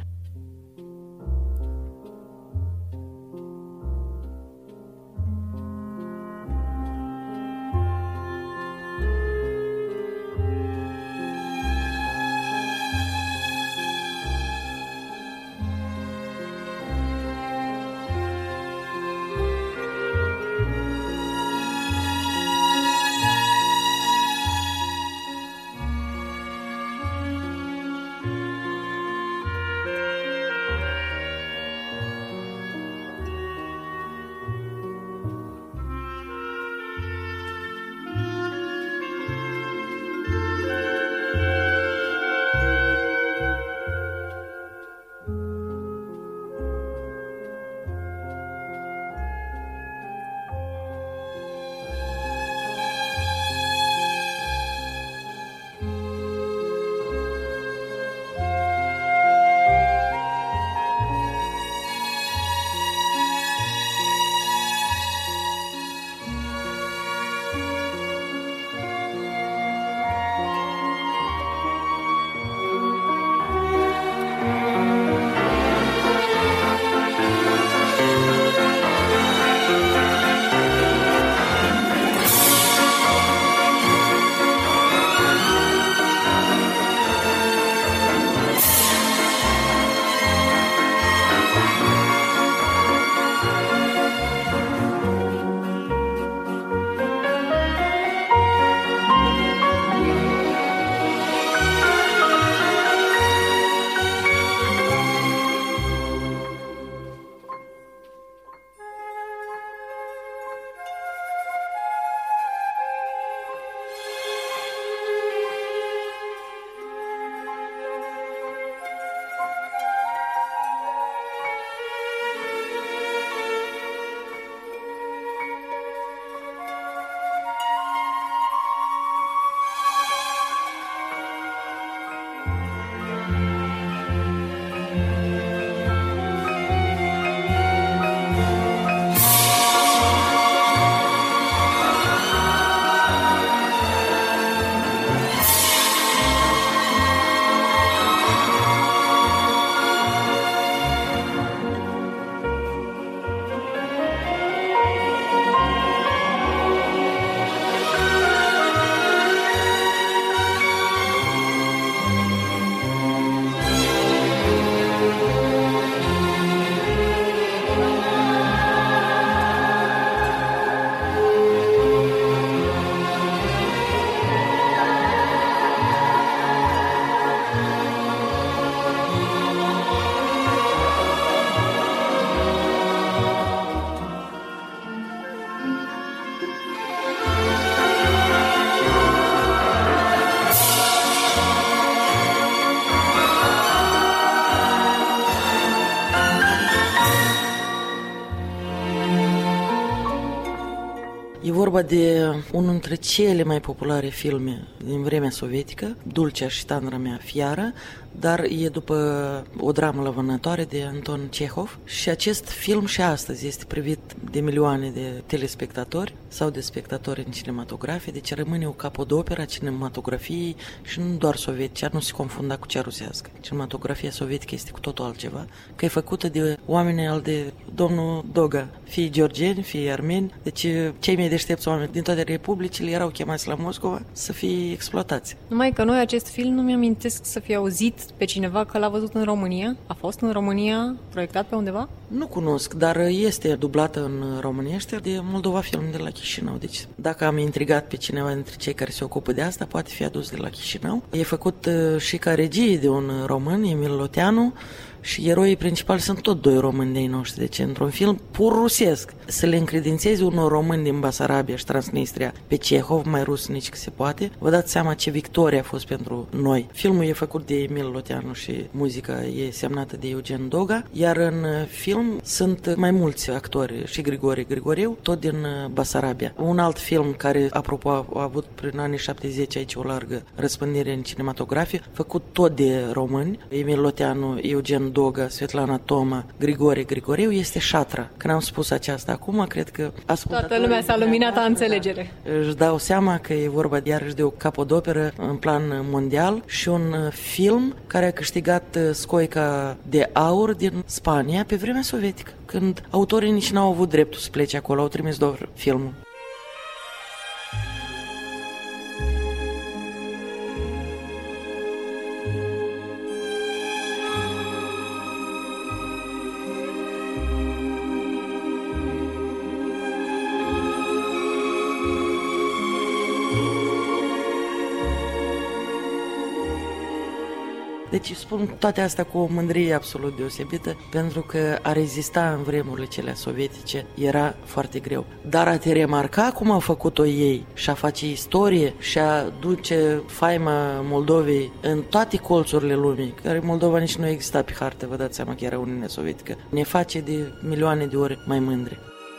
vorba de unul dintre cele mai populare filme din vremea sovietică, Dulcea și tandra mea fiară, dar e după o dramă lăvănătoare de Anton Chehov și acest film și astăzi este privit de milioane de telespectatori sau de spectatori în cinematografie, deci rămâne o capodoperă a cinematografiei și nu doar sovietice, nu se confunda cu cea rusească. Cinematografia sovietică este cu totul altceva, că e făcută de oameni al de domnul Doga, fie georgieni, fie armeni, deci cei mai deștepți oameni din toate republicile erau chemați la Moscova să fie exploatați. Numai că noi acest film nu mi-amintesc să fie auzit pe cineva că l-a văzut în România. A fost în România proiectat pe undeva? Nu cunosc, dar este dublată în românește de Moldova Film de la Chișinău. Deci dacă am intrigat pe cineva dintre cei care se ocupă de asta, poate fi adus de la Chișinău. E făcut și ca regie de un român, Emil Loteanu, și eroii principali sunt tot doi români de-ai noștri. Deci într-un film pur rusesc. Să le încredințezi unor români din Basarabia și Transnistria pe Chehov, mai rus nici că se poate, vă dați seama ce victorie a fost pentru noi. Filmul e făcut de Emil Loteanu și muzica e semnată de Eugen Doga, iar în film sunt mai mulți actori, și Grigore Grigoriu, tot din Basarabia. Un alt film care, apropo, a avut prin anii șaptezeci aici o largă răspândire în cinematografie, făcut tot de români, Emil Loteanu, Eugen Doga, Svetlana Toma, Grigore Grigoriu, este Șatra. Când am spus aceasta acum, cred că toată lumea s-a luminat la înțelegere. Își dau seama că e vorba iarăși de o capodoperă în plan mondial și un film care a câștigat scoica de aur din Spania pe vremea sovietică, când autorii nici n-au avut dreptul să plece acolo, au trimis doar filmul. Deci spun toate astea cu o mândrie absolut deosebită, pentru că a rezista în vremurile cele sovietice era foarte greu. Dar a te remarca cum au făcut-o ei și a face istorie și a duce faima Moldovei în toate colțurile lumii, care Moldova nici nu exista pe hartă, vă dați seama că era Uniunea Sovietică, ne face de milioane de ori mai mândri.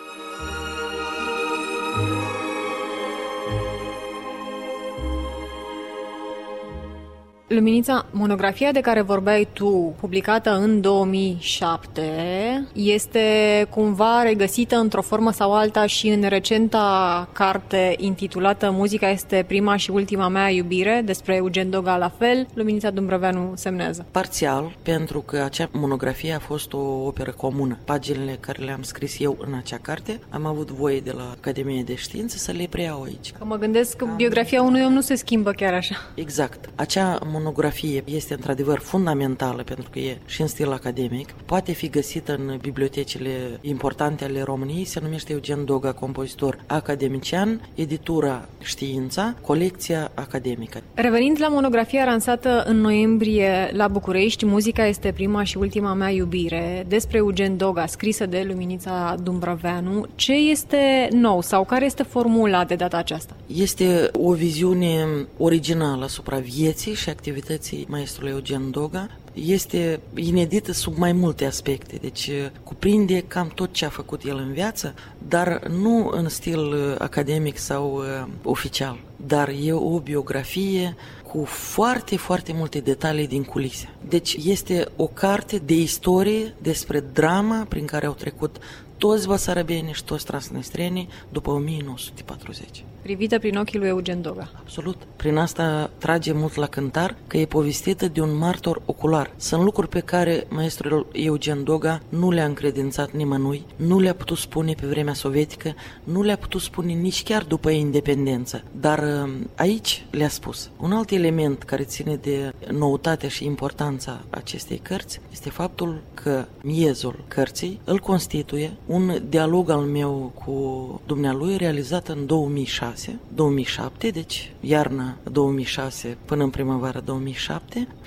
Luminița, monografia de care vorbeai tu, publicată în două mii șapte, este cumva regăsită într-o formă sau alta și în recenta carte intitulată Muzica este prima și ultima mea iubire, despre Eugen Doga la fel, Luminița Dumbrăveanu semnează. Parțial, pentru că acea monografie a fost o operă comună. Paginile care le-am scris eu în acea carte, am avut voie de la Academie de Științe să le preiau aici. Că mă gândesc că biografia unui om nu se schimbă chiar așa. Exact. Acea monografie este într-adevăr fundamentală pentru că e și în stil academic. Poate fi găsită în bibliotecile importante ale României, se numește Eugen Doga, compozitor academician, editura Știința, colecția academică. Revenind la monografia lansată în noiembrie la București, Muzica este prima și ultima mea iubire, despre Eugen Doga, scrisă de Luminița Dumbrăveanu, ce este nou sau care este formula de data aceasta? Este o viziune originală asupra vieții și activității maestrului Eugen Doga. Este inedită sub mai multe aspecte, deci cuprinde cam tot ce a făcut el în viață, dar nu în stil academic sau uh, oficial, dar e o biografie cu foarte, foarte multe detalii din culise. Deci este o carte de istorie despre drama prin care au trecut toți basarabenii și toți transnistrenii după o mie nouă sute patruzeci. Privită prin ochii lui Eugen Doga. Absolut. Prin asta trage mult la cântar că e povestită de un martor ocular. Sunt lucruri pe care maestrul Eugen Doga nu le-a încredințat nimănui, nu le-a putut spune pe vremea sovietică, nu le-a putut spune nici chiar după independență. Dar aici le-a spus. Un alt element care ține de noutatea și importanța acestei cărți este faptul că miezul cărții îl constituie un dialog al meu cu dumnealui realizat în două mii șase două mii șapte, deci iarna două mii șase până în primăvara două mii șapte,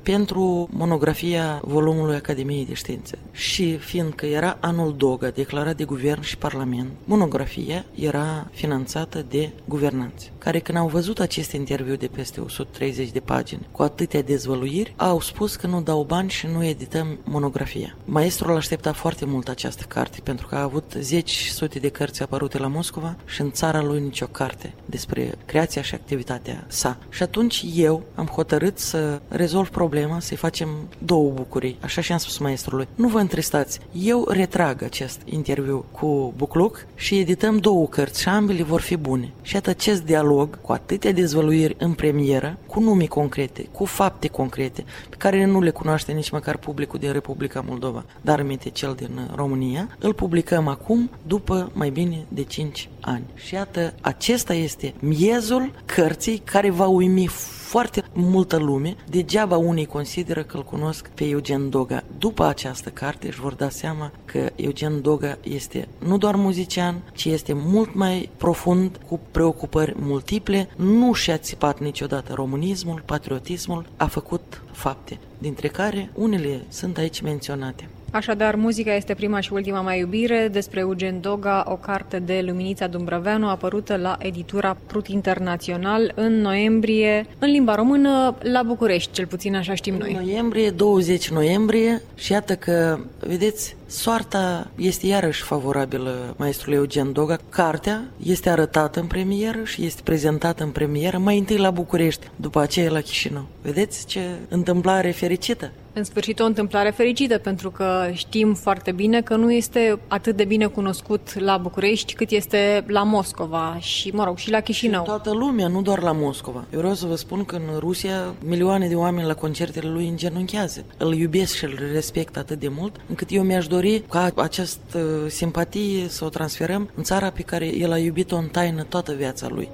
pentru monografia volumului Academiei de Științe. Și fiindcă era anul Doga, declarat de guvern și parlament, monografia era finanțată de guvernanți, care când au văzut acest interviu de peste o sută treizeci de pagini, cu atâtea dezvăluiri, au spus că nu dau bani și nu edităm monografia. Maestrul aștepta foarte mult această carte, pentru că a avut zeci sute de cărți apărute la Moscova și în țara lui nicio carte despre creația și activitatea sa. Și atunci eu am hotărât să rezolv problema, să-i facem două bucurii. Așa și am spus maestrului: nu vă întristați, eu retrag acest interviu cu Bucluc și edităm două cărți și ambele vor fi bune. Și iată acest dialog cu atâtea dezvăluiri în premieră, cu nume concrete, cu fapte concrete, pe care nu le cunoaște nici măcar publicul din Republica Moldova, dar aminte cel din România, îl publicăm acum după mai bine de cinci ani. Și iată, acesta este miezul cărții care va uimi foarte multă lume. Degeaba unii consideră că îl cunosc pe Eugen Doga. După această carte își vor da seama că Eugen Doga este nu doar muzician, ci este mult mai profund, cu preocupări multiple, nu și-a țipat niciodată românismul, patriotismul, a făcut fapte, dintre care unele sunt aici menționate. Așadar, muzica este prima și ultima mea iubire, despre Eugen Doga, o carte de Luminița Dumbrăveanu, apărută la editura Prut Internațional în noiembrie, în limba română, la București, cel puțin așa știm noi. În noiembrie, douăzeci noiembrie, și iată că, vedeți, soarta este iarăși favorabilă maestrului Eugen Doga. Cartea este arătată în premieră și este prezentată în premieră, mai întâi la București, după aceea la Chișinău. Vedeți ce întâmplare fericită? În sfârșit, o întâmplare fericită, pentru că știm foarte bine că nu este atât de bine cunoscut la București cât este la Moscova și, mă rog, și la Chișinău. Și toată lumea, nu doar la Moscova. Eu vreau să vă spun că în Rusia milioane de oameni la concertele lui îngenunchează. Îl iubesc și îl respect atât de mult, încât eu mi-aș dori ca această simpatie să o transferăm în țara pe care el a iubit-o în taină toată viața lui.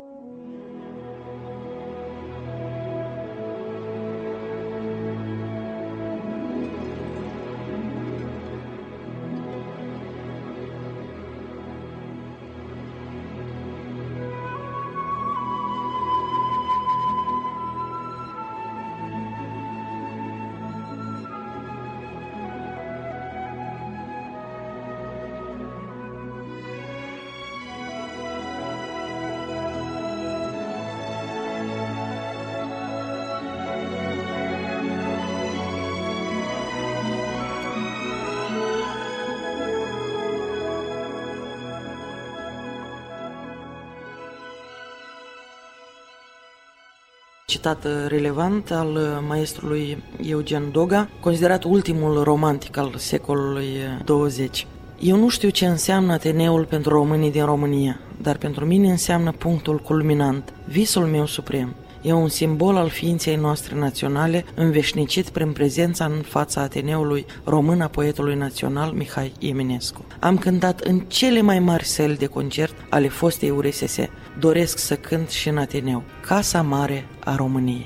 Citat relevant al maestrului Eugen Doga, considerat ultimul romantic al secolului douăzeci. Eu nu știu ce înseamnă Ateneul pentru românii din România, dar pentru mine înseamnă punctul culminant, visul meu suprem. E un simbol al ființei noastre naționale, înveșnicit prin prezența în fața Ateneului român a poetului național Mihai Eminescu. Am cântat în cele mai mari săli de concert ale fostei U R S S. Doresc să cânt și în Ateneu, Casa Mare a României.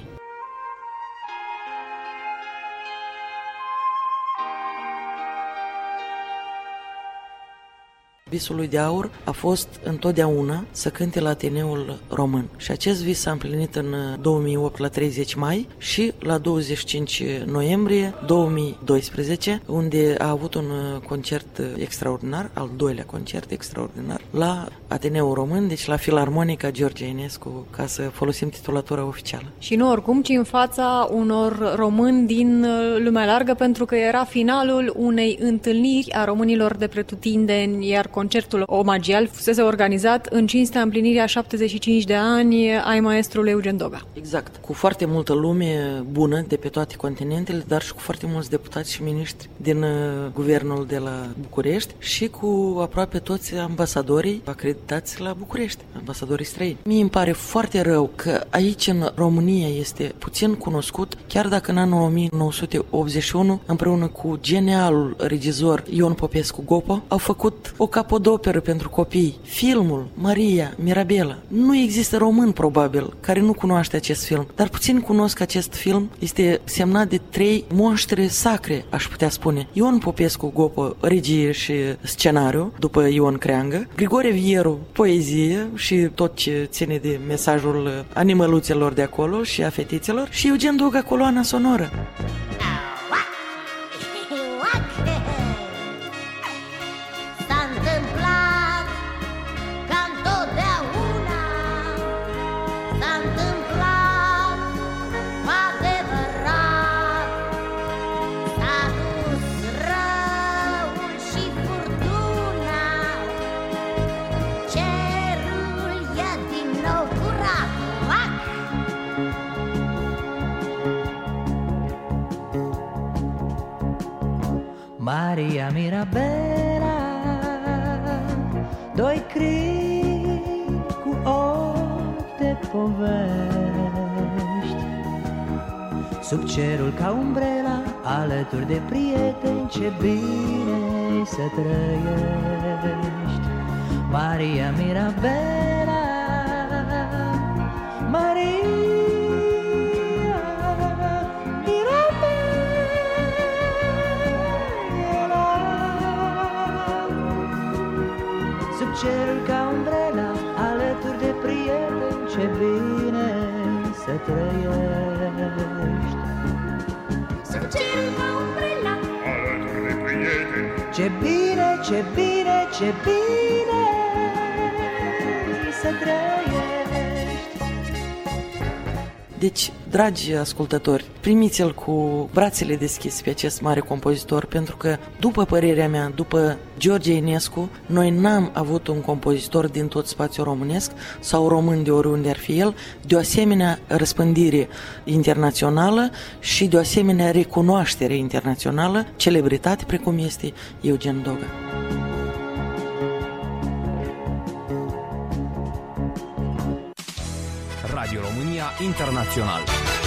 Visul lui de aur a fost întotdeauna să cânte la Ateneul român. Și acest vis s-a împlinit în două mii opt la treizeci mai și la douăzeci și cinci noiembrie două mii doisprezece, unde a avut un concert extraordinar, al doilea concert extraordinar, la Ateneul român, deci la Filarmonica George Enescu, ca să folosim titulatura oficială. Și nu oricum, ci în fața unor români din lumea largă, pentru că era finalul unei întâlniri a românilor de pretutindeni, iar concertul omagial fusese organizat în cinstea împlinirii a șaptezeci și cinci de ani ai maestrului Eugen Doga. Exact, cu foarte multă lume bună de pe toate continentele, dar și cu foarte mulți deputați și miniștri din uh, guvernul de la București și cu aproape toți ambasadorii acreditați la București, ambasadorii străini. Mie îmi pare foarte rău că aici în România este puțin cunoscut, chiar dacă în anul o mie nouă sute optzeci și unu, împreună cu genialul regizor Ion Popescu Gopo, au făcut o cap capodoperă pentru copii, filmul Maria Mirabela. Nu există român, probabil, care nu cunoaște acest film, dar puțin cunosc acest film. Este semnat de trei monștri sacre, aș putea spune. Ion Popescu Gopo, regie și scenariu, după Ion Creangă, Grigore Vieru, poezie și tot ce ține de mesajul animăluțelor de acolo și a fetițelor, și Eugen Doga, coloana sonoră. Maria Mirabela, doi crini cu ochi de povești, sub cerul ca umbrela, alături de prieteni, ce bine să trăiești. Maria Mirabela, Maria cerul ca umbrela, alături de prieteni, ce bine să trăiești. Sub cerul ca umbrela, alături de prieteni, ce bine, ce bine, ce bine să trăiești. Deci, dragi ascultători, primiți-l cu brațele deschise pe acest mare compozitor, pentru că, după părerea mea, după George Enescu, noi n-am avut un compozitor din tot spațiul românesc sau român de oriunde ar fi el, de o asemenea răspândire internațională și de o asemenea recunoaștere internațională, celebritate precum este Eugen Doga. Radio România Internațional.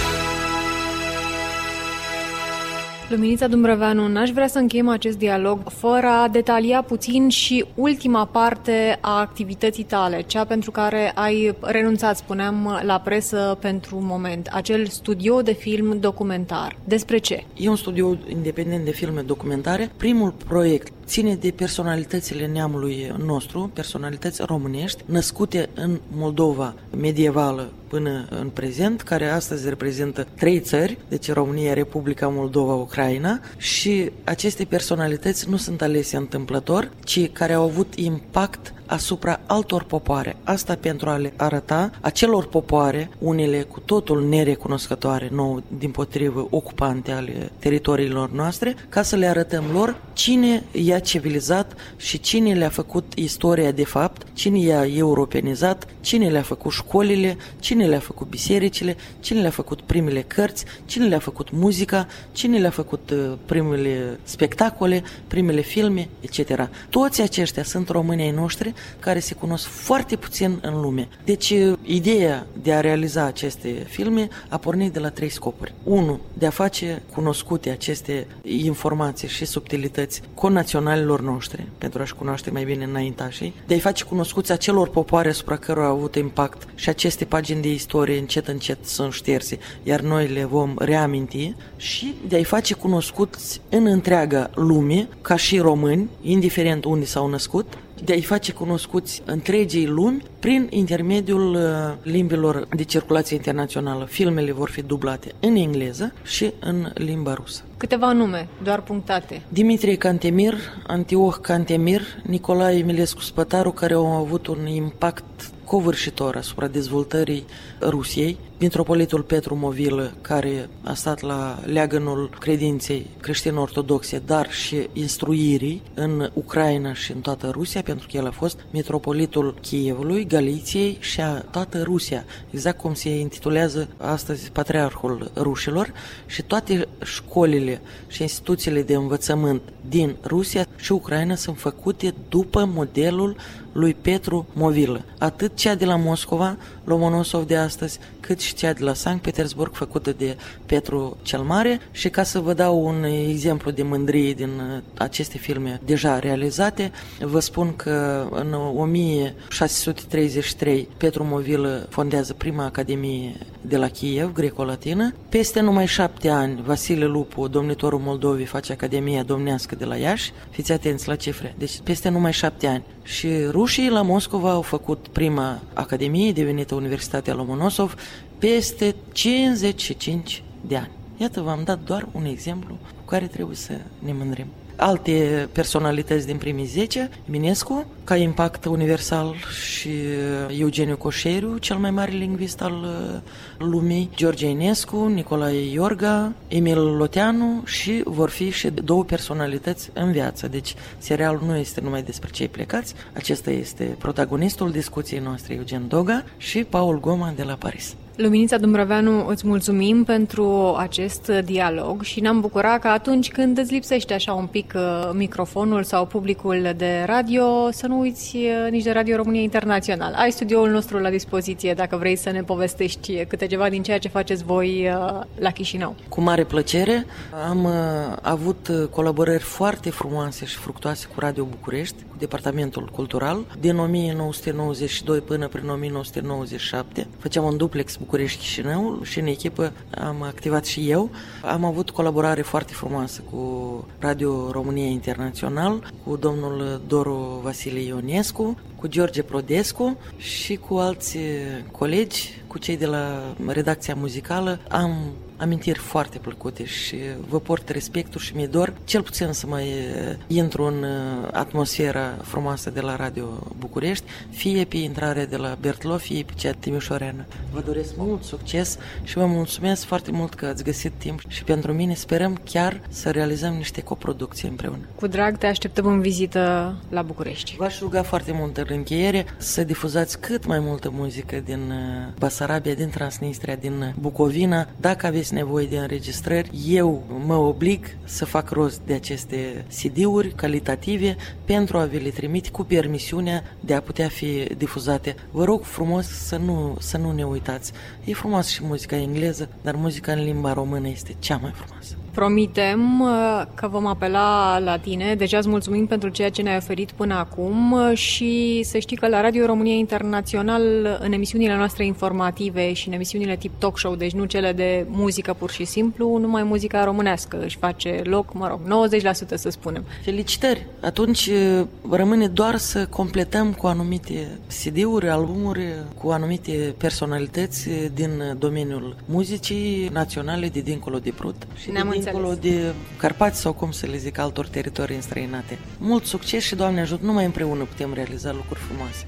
Luminița Dumbrăveanu, n-aș vrea să încheiem acest dialog fără a detalia puțin și ultima parte a activității tale, cea pentru care ai renunțat, spuneam, la presă pentru un moment, acel studio de film documentar. Despre ce? E un studio independent de filme documentare. Primul proiect ține de personalitățile neamului nostru, personalități românești, născute în Moldova medievală până în prezent, care astăzi reprezintă trei țări, deci România, Republica Moldova, Ucraina, și aceste personalități nu sunt alese întâmplător, ci care au avut impact asupra altor popoare. Asta pentru a le arăta acelor popoare, unele cu totul nerecunoscătoare, nou, dimpotrivă, ocupante ale teritoriilor noastre, ca să le arătăm lor cine i-a civilizat și cine le-a făcut istoria de fapt, cine i-a europenizat, cine le-a făcut școlile, cine le-a făcut bisericile, cine le-a făcut primele cărți, cine le-a făcut muzica, cine le-a făcut primele spectacole, primele filme, et cetera. Toți aceștia sunt românii ai noștri care se cunosc foarte puțin în lume. Deci, ideea de a realiza aceste filme a pornit de la trei scopuri. Unu, de a face cunoscute aceste informații și subtilități connaționalilor noștri, pentru a-și cunoaște mai bine înaintașii, de a-i face cunoscuți acelor popoare asupra cărora au avut impact și aceste pagini de istorie încet încet sunt șterse, iar noi le vom reaminti, și de a-i face cunoscuți în întreaga lume, ca și români, indiferent unde s-au născut, de a-i face cunoscuți întregii lumi prin intermediul uh, limbilor de circulație internațională. Filmele vor fi dublate în engleză și în limba rusă. Câteva nume, doar punctate. Dimitrie Cantemir, Antioch Cantemir, Nicolae Emilescu Spătaru, care au avut un impact covârșitor asupra dezvoltării Rusiei, mitropolitul Petru Movilă, care a stat la leagănul credinței creștin-ortodoxe, dar și instruirii în Ucraina și în toată Rusia, pentru că el a fost mitropolitul Kievului, Galiției și a toată Rusia, exact cum se intitulează astăzi patriarhul rușilor, și toate școlile și instituțiile de învățământ din Rusia și Ucraina sunt făcute după modelul lui Petru Movilă. Atât cea de la Moscova, Lomonosov de astăzi, cât și citea de la Sankt Petersburg, făcută de Petru cel Mare, și ca să vă dau un exemplu de mândrie din aceste filme deja realizate, vă spun că în o mie șase sute treizeci și trei Petru Movilă fondează prima academie de la Kiev, greco-latină. Peste numai șapte ani, Vasile Lupu, domnitorul Moldovei, face Academia Domnească de la Iași. Fiți atenți la cifre. Deci peste numai șapte ani. Și rușii la Moscova au făcut prima academie, devenită Universitatea Lomonosov, peste cincizeci și cinci de ani. Iată, v-am dat doar un exemplu cu care trebuie să ne mândrim. Alte personalități din primii zece, Eminescu, ca impact universal, și Eugeniu Coșeriu, cel mai mare lingvist al lumii, George Enescu, Nicolae Iorga, Emil Loteanu, și vor fi și două personalități în viață. Deci serialul nu este numai despre cei plecați, acesta este protagonistul discuției noastre, Eugen Doga și Paul Goma de la Paris. Luminița Dumbrăveanu, îți mulțumim pentru acest dialog și ne-am bucurat că atunci când îți lipsește așa un pic microfonul sau publicul de radio, să nu uiți nici de Radio România Internațional. Ai studioul nostru la dispoziție dacă vrei să ne povestești câte ceva din ceea ce faceți voi la Chișinău. Cu mare plăcere. Am avut colaborări foarte frumoase și fructoase cu Radio București, cu Departamentul Cultural, din o mie nouă sute nouăzeci și doi până prin o mie nouă sute nouăzeci și șapte. Făceam un duplex București-Chișinău și în echipă am activat și eu. Am avut colaborare foarte frumoasă cu Radio România Internațional, cu domnul Doru Vasile Ionescu, cu George Prodescu și cu alți colegi, cu cei de la redacția muzicală. Am amintiri foarte plăcute și vă port respectul și mi-e dor cel puțin să mai intru în atmosfera frumoasă de la Radio București, fie pe intrare de la Bertlo, fie pe cea timișoreană. Vă doresc mult succes și vă mulțumesc foarte mult că ați găsit timp și pentru mine sperăm chiar să realizăm niște coproducții împreună. Cu drag te așteptăm în vizită la București. V-aș ruga foarte mult în încheiere să difuzați cât mai multă muzică din Basarabia, din Transnistria, din Bucovina. Dacă aveți nevoie de înregistrări, eu mă oblig să fac rost de aceste C D-uri calitative pentru a vi le trimite cu permisiunea de a putea fi difuzate. Vă rog frumos să nu, să nu ne uitați. E frumoasă și muzica engleză, dar muzica în limba română este cea mai frumoasă. Promitem că vom apela la tine. Deja îți mulțumim pentru ceea ce ne-ai oferit până acum și să știi că la Radio România Internațional, în emisiunile noastre informative și în emisiunile tip talk show, deci nu cele de muzică pur și simplu, numai muzica românească își face loc, mă rog, nouăzeci la sută să spunem. Felicitări! Atunci rămâne doar să completăm cu anumite C D-uri, albumuri, cu anumite personalități din domeniul muzicii naționale de dincolo de Prut și de dincolo de Carpați sau cum să le zic, altor teritorii înstrăinate. Mult succes și Doamne ajută, numai împreună putem realiza lucruri frumoase.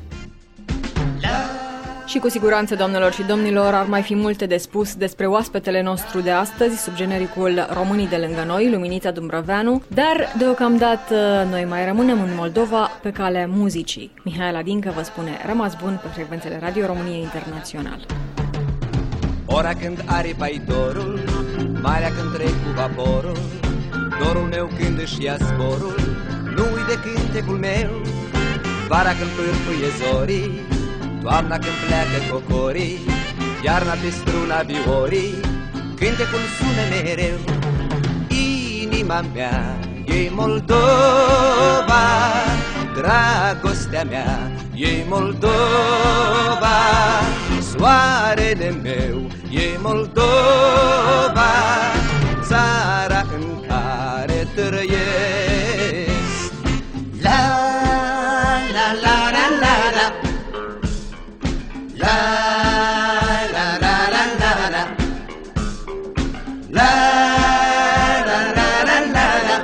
Și cu siguranță, doamnelor și domnilor, ar mai fi multe de spus despre oaspetele nostru de astăzi, sub genericul Românii de lângă noi, Luminița Dumbrăveanu, dar deocamdată noi mai rămânem în Moldova pe calea muzicii. Mihaela Dincă vă spune rămas bun pe frecvențele Radio România Internațional. Ora când aripa-i dorul, marea când trec cu vaporul, dorul meu când își ia zborul, nu uite cântecul meu. Vara când pârpâie zorii, toamna când pleacă cocorii, iarna pe struna viorii, cântecul sună mereu. Inima mea e Moldova, dragostea mea e Moldova, soarele meu e Moldova, țara în care trăiesc. La la la la la la, la la la la la la, la la la la la la,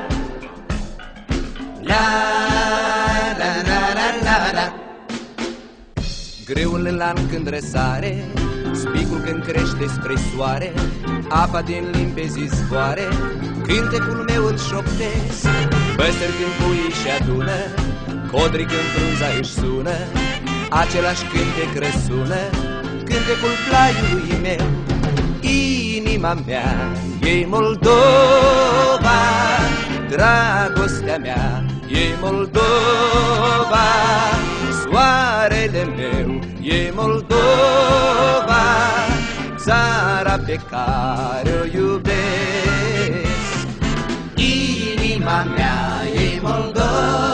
la la la la la la. Greul în lan când răsare, spicul când crește spre soare, apa din limpezi zboare, cântecul meu îl șoptesc. Păsări când puii și adună, codri când frunza își sună, același cântec răsună, cântecul plaiului meu. Inima mea e Moldova, dragostea mea e Moldova, soarele meu e Moldova, țara pe care o iubesc. Inima mea e Moldova,